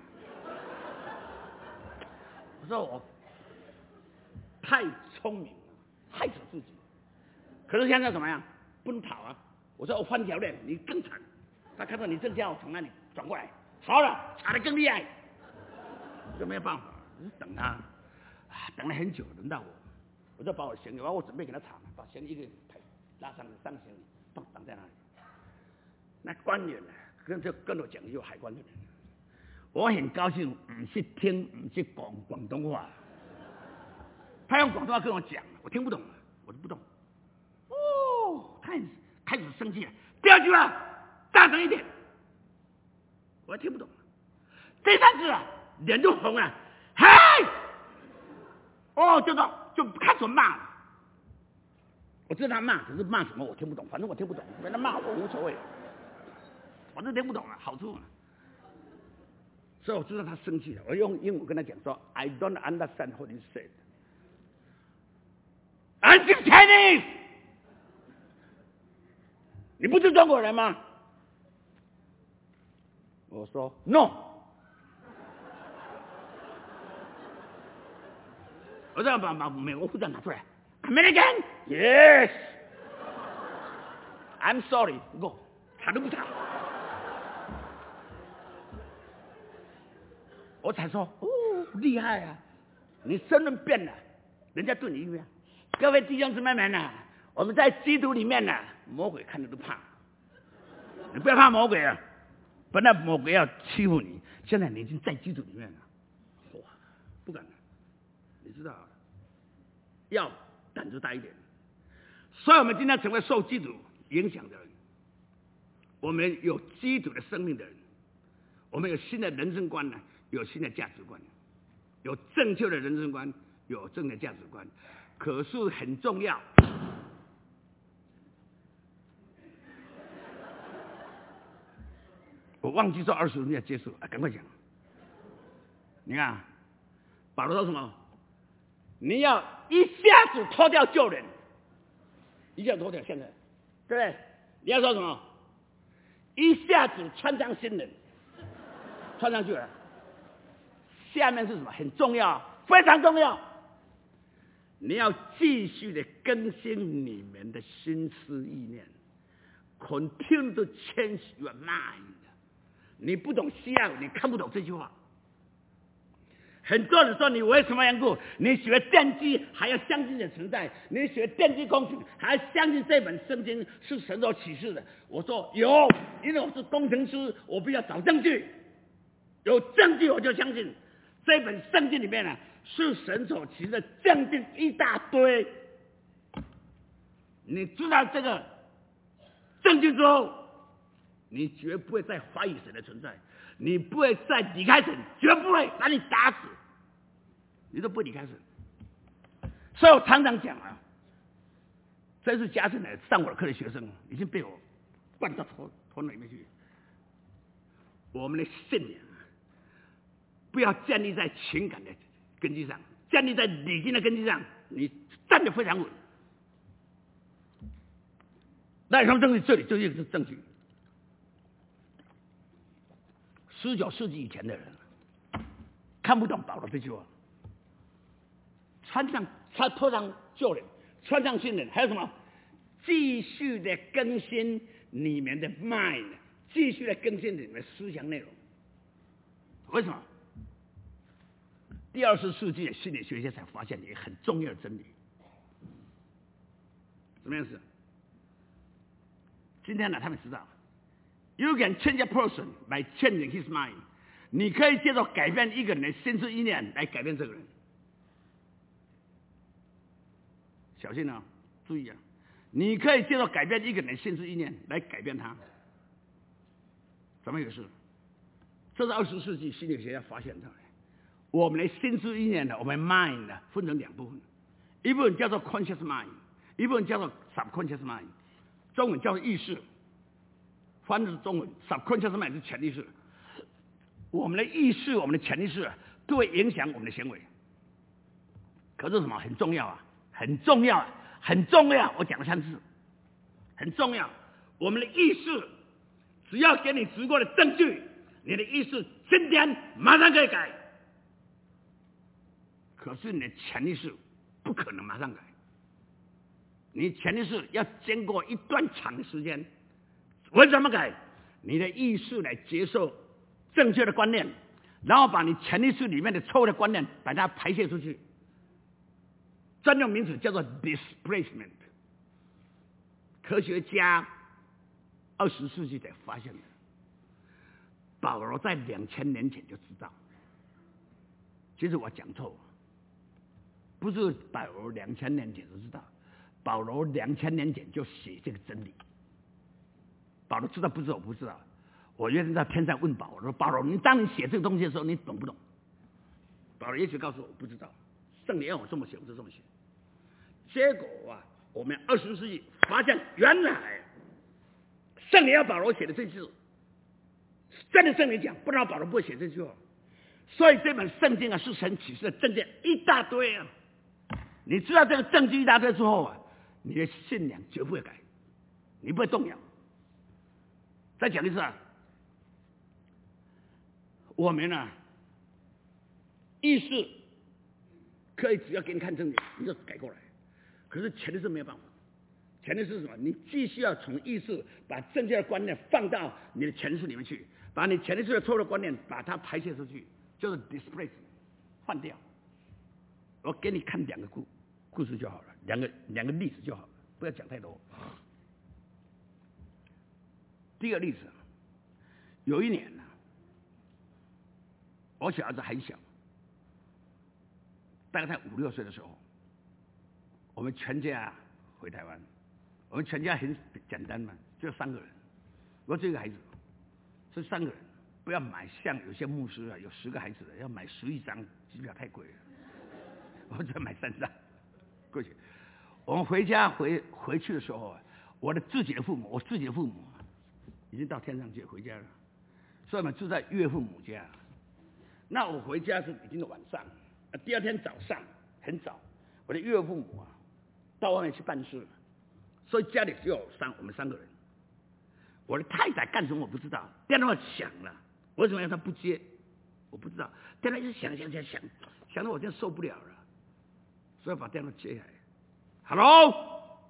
我说我太聪明了，害死自己。可是现在怎么样？不能跑啊！我说我换条链，你更惨。他看到你正叫从那里转过来，好了，查得更厉害。就没有办法，我就等他，等了很久，轮到我就把我行李，我准备给他查，把行李一个拉上行李，绑在那里。那官员呢？跟我讲有海关的人，我很高兴，不是听，不是讲广东话。他用广东话跟我讲，我听不懂，我就不懂。哦，他开始生气了，第2句了，大声一点，我还听不懂。第3次啊，脸就红了，嘿，哦，就开始骂了。我知道他骂，可是骂什么我听不懂，反正我听不懂，别人骂我无所谓。我都听不懂啊，好处啊，所以我知道他生气了。我用英文跟他讲说 ，I don't understand what you said. I speak Chinese. 你不是中国人吗？我说 No. 我这样把美国护照拿出来 ，American. Yes. I'm sorry. Go. 查都不查。我才说哦，厉害啊！你身份变了，人家对你一样。各位弟兄姊妹们呐，我们在基督里面呐，魔鬼看着都怕。你不要怕魔鬼啊！本来魔鬼要欺负你，现在你已经在基督里面了，哇，不敢了。你知道，要胆子大一点。 所以我们今天成为受基督影响的人，我们有基督的生命的人，我们有新的人生观呢，有新的价值观，有正确的人生观，有正确的价值观。可是很重要，我忘记说20分钟要结束啊，赶快讲。你看，保罗说什么？你要一下子脱掉旧人，一下子脱掉现在，对不对？你要说什么？一下子穿上新人，穿上去了。下面是什么？很重要，非常重要。你要继续的更新你们的心思意念 ，continue to change your mind。你不懂西亚，你看不懂这句话。很多人说你为什么缘故？你学电机还要相信的存在，你学电机工程还要相信这本圣经是神所启示的。我说有，因为我是工程师，我必须要找证据，有证据我就相信。这本圣经里面呢，是神所启示的证据一大堆。你知道这个证据之后，你绝不会再怀疑神的存在，你不会再离开神，绝不会把你打死。你都不离开神，所以我常常讲啊，这是加进来上我的课的学生已经被我灌到头脑里面去。我们的信仰不要建立在情感的根基上，建立在理性的根基上，你站得非常稳。那什么证据？这里就一个证据。19世纪以前的人看不懂保罗这句话。他脱上旧人，穿上新人，还有什么？继续的更新你们的 mind， 继续的更新你们的思想内容。为什么？第20世纪的心理学家才发现一个很重要的真理。什么样子？今天呢，他们知道 ，You can change a person by changing his mind。你可以借着改变一个人的心思意念来改变这个人。小心啊，注意啊！你可以借着改变一个人的心思意念来改变他，怎么回事？这是20世纪心理学家发现的。我们的心思意念呢，我们 mind 呢分成两部分，一部分叫做 conscious mind， 一部分叫做 subconscious mind， 中文叫做意识，翻译成中文 subconscious mind 是潜意识。我们的意识、我们的潜意识都会影响我们的行为。可是什么很重要啊？很重要，很重要！我讲了3次，很重要。我们的意识只要给你足够的证据，你的意识今天马上可以改。可是你的潜意识不可能马上改，你潜意识要经过一段长的时间。为什么改？你的意识来接受正确的观念，然后把你潜意识里面的错误的观念把它排泄出去。专用名词叫做 displacement。科学家20世纪才发现的，保罗在2000年前就知道。其实我讲错，不是保罗2000年前就知道，保罗2000年前就写这个真理。保罗知道不知道？我不知道。我原来在天上问保罗说：“保罗，当你写这个东西的时候，你懂不懂？”保罗也许告诉我不知道，圣灵让我这么写，我就这么写。结果啊，我们20世纪发现，原来圣灵要保罗写的这句，真的圣灵讲，不然保罗不会写这句话。所以这本圣经啊，是神启示的证据一大堆啊。你知道这个证据一大堆之后啊，你的信仰绝不会改，你不会动摇。再讲一次啊，我们呢，意识可以只要给你看证据，你就改过来。可是前提是没有办法，前提是什么？你继续要从意识把正确的观念放到你的潜意识里面去，把你潜意识的错误的观念把它排泄出去，就是 displace， 换掉。我给你看2个故事就好了，两个例子就好了，不要讲太多。第一个例子，有一年呢，我小儿子很小，大概才5、6岁的时候，我们全家回台湾， 我们全家很简单嘛，就3个人。我这个孩子，这3个人不要买像有些牧师啊，有10个孩子的要买11张机票太贵了，我只买3张过去。我们回家回去的时候，我自己的父母已经到天上去回家了，所以我们住在岳父母家。那我回家是已经是晚上，第2天早上很早，我的岳父母到外面去办事，所以家里只有我们3个人。我的太太干什么我不知道，电话响了，为什么让她不接？我不知道，电话一直响到我真受不了了，所以把电话接下来。Hello，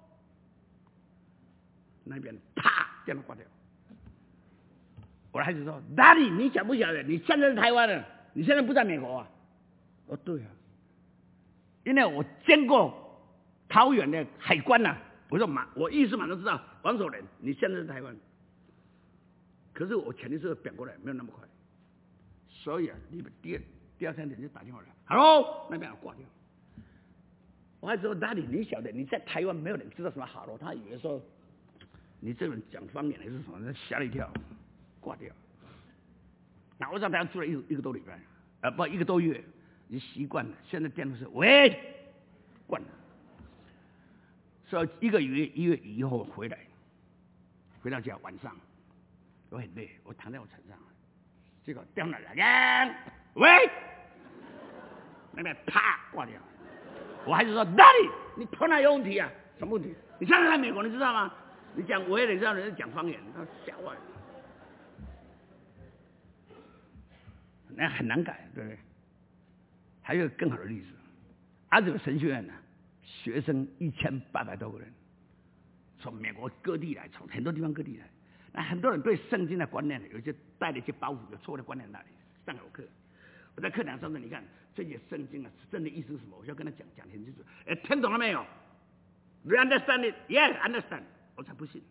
那边啪电话挂掉。我的孩子说 ：“Daddy， 你晓不晓得？你现在在台湾了，你现在不在美国啊？”我说：“对啊，因为我经过桃园的海关呐。”我说：“我意思马上知道，王守仁，你现在在台湾。”可是我前提是变过来，没有那么快，所以你们第2天就打电话来 ，Hello， 那边挂掉。我还说 Daddy， 你晓得你在台湾没有人知道什么好了，他以为说你这人讲方言还是什么，吓了一跳，挂掉。那我在台湾住了一个多礼拜，1个多月，已经习惯了。现在电话是喂，关了。所以1个月以后回到家晚上，我很累，我躺在我床上，结果电话来，喂，那边啪挂掉。我还是说 ，Daddy， 你头脑有问题啊？什么问题？你现在在美国，你知道吗？你讲我也得知道人家讲方言，他吓坏了，那很难改，对不对？还有更好的例子，这个神学院呢，学生1800多个人，从美国各地来，从很多地方各地来。那很多人对圣经的观念，有些带了一些包袱，有错误的观念那里。上有课，我在课堂上说，你看这些圣经真的意思是什么？我就跟他讲很清楚。听懂了没有 ？You understand it? Yes, understand. 我才不信。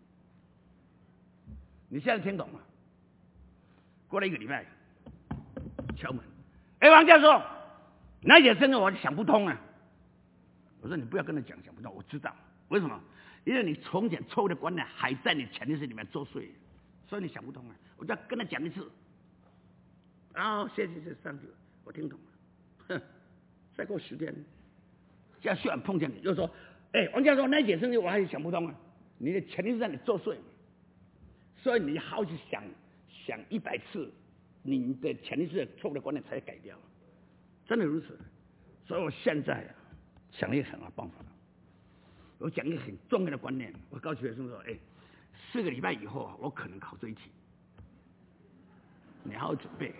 你现在听懂了？过了1个礼拜，敲门，王教授，那些圣经我想不通啊。我说你不要跟他讲想不通，我知道为什么？因为你从前错误的观念还在你潜意识里面作祟，所以你想不通啊。我就要跟他讲一次。谢谢上去，我听懂了。哼，再过10天，叫学长碰见你，就说：“王教授，那些圣经我还是想不通啊，你的潜意识在你作祟，所以你好去想100次，你的潜意识的错误的观念才改掉，真的如此。所以我现在想了一个很好的办法。”我讲一个很重要的观念，我告诉学生说：“4个礼拜以后我可能考这一题，你好好准备。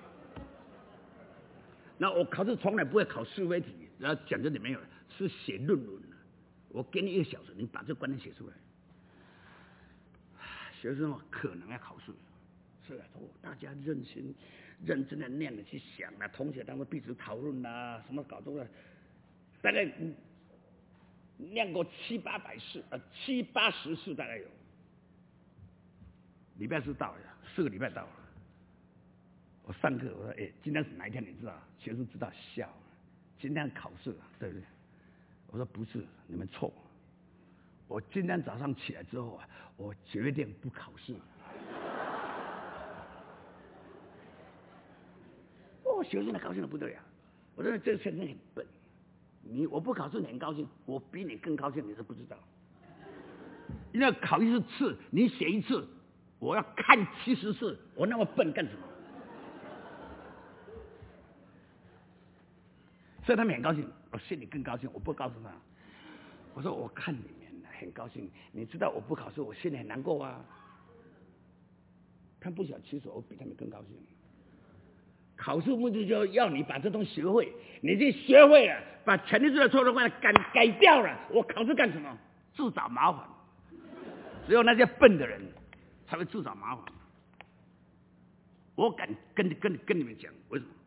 那我考试从来不会考是非题，然后讲这里没有，是写论文的。我给你1个小时，你把这个观念写出来。学生可能要考试，是大家认真的念的去想啊，同学当中彼此讨论啊，什么搞这个，大概。”念过700-800次，70-80次大概有。礼拜4到了，4个礼拜到了。我上课我说：“今天是哪一天？你知道？”学生知道笑了。今天考试，对不对？我说不是，你们错。我今天早上起来之后我决定不考试。学生高兴的不得了。我认为这个学生很笨。我不考试你很高兴，我比你更高兴，你是不知道。因为考1次，你写1次，我要看70次，我那么笨干什么？所以他们很高兴，我心里更高兴。我不告诉他，我说我看你们很高兴，你知道我不考试，我心里很难过啊。他们不想其实我比他们更高兴。考试目的就要你把这东西学会，你这学会了，把潜意识的错误观念改掉了，我考试干什么？自找麻烦。只有那些笨的人才会自找麻烦。我敢跟你们讲，为什么？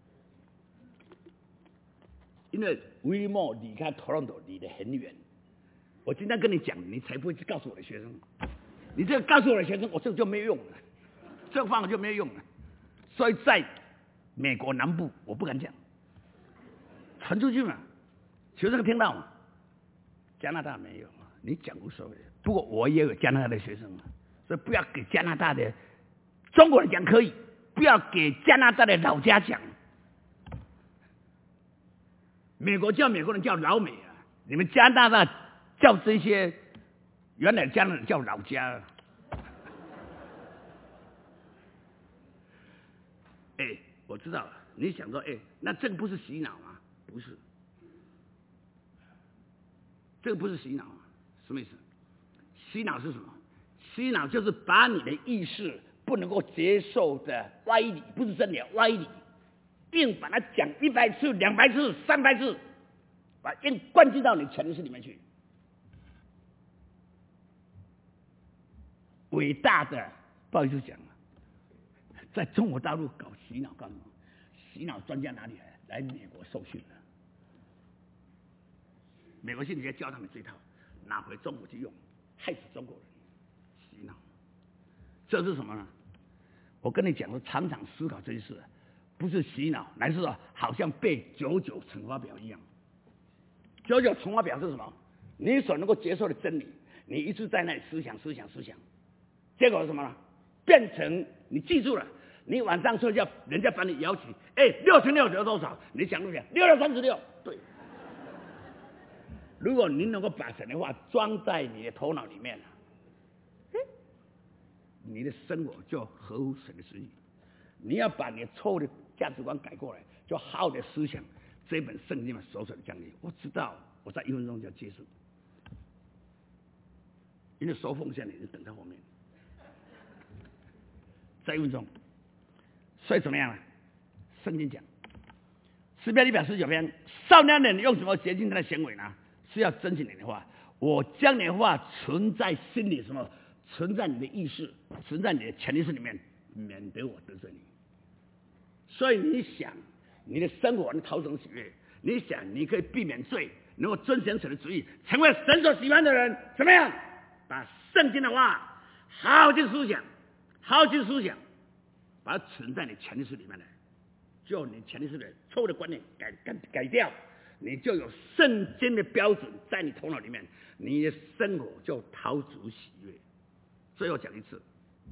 因为威莫离开多伦多离得很远。我今天跟你讲，你才不会去告诉我的学生。你这个告诉我的学生，我这个就没有用了，这个方法就没有用了。所以在美国南部我不敢讲，传出去嘛，学生听到嘛。加拿大没有， 你讲无所谓。不过我也有加拿大的学生，所以不要给加拿大的中国人讲可以，不要给加拿大的老家讲。美国叫美国人叫老美啊，你们加拿大叫这些原来加拿大人叫老家。哎，我知道了，你想说，哎，那这个不是洗脑吗？不是，这个不是洗脑啊，什么意思？洗脑是什么？洗脑就是把你的意识不能够接受的歪理，不是真理，歪理，硬把它讲100次、200次、300次，把硬灌进到你潜意识里面去。伟大的不好意思讲了，在中国大陆搞洗脑干嘛？洗脑专家哪里来？来美国受训的。美国心理学教他们这一套，拿回中国去用，害死中国人。洗脑，这是什么呢？我跟你讲说，常常思考这些事，不是洗脑，乃是说好像背99乘法表一样。99乘法表是什么？你所能够接受的真理，你一直在那里思想，结果是什么呢？变成你记住了，你晚上睡觉，人家把你摇起，哎，6乘6得多少？你想不想？6×36，对。如果你能够把神的话装在你的头脑里面，你的生活就合乎神的旨意。你要把你的错误的价值观改过来，就好好的思想这本圣经的所说的真理。我知道，我在1分钟就要结束，因为收奉献的人等在后面，在1分钟。所以怎么样呢？圣经讲，诗篇149篇，少年人用什么洁净他的行为呢？是要珍惜你的话。我将你的话存在心里，什么？存在你的意识，存在你的潜意识里面，免得我得罪你。所以你想，你的生活能讨神喜悦，你想你可以避免罪，能够遵行神的旨意，成为神所喜欢的人，怎么样？把圣经的话好好去思想，把它存在你潜意识里面来，就你潜意识的错误的观念改掉，你就有圣经的标准在你头脑里面，你的生活就讨主喜悦。最后讲一次，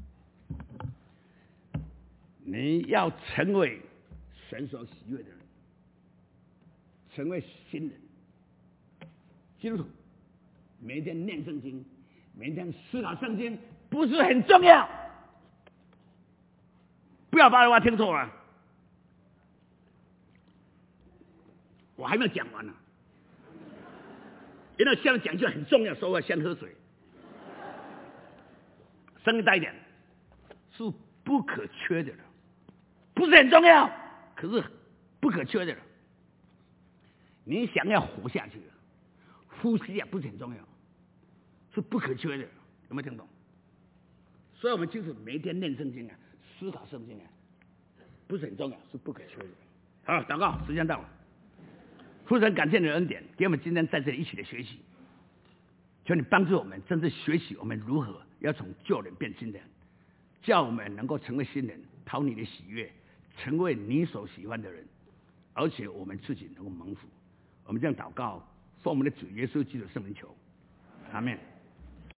你要成为神所喜悦的人，成为新人。基督徒每天念圣经，每天思考圣经，不是很重要？不要把话听错了，我还没有讲完呢。因为现在讲就很重要，所以我先喝水。声音大一点，是不可缺的了，不是很重要，可是不可缺的了。你想要活下去，呼吸啊不是很重要，是不可缺的，有没有听懂？所以我们就是每天念圣经啊，思考圣经啊，不是很重要，是不可缺的。好，祷告时间到了，父神感谢你的恩典，给我们今天在这里一起的学习。求你帮助我们，真正学习我们如何要从旧人变新人，叫我们能够成为新人，讨你的喜悦，成为你所喜欢的人，而且我们自己能够蒙福。我们这样祷告，奉我们的主耶稣基督圣名求，阿们。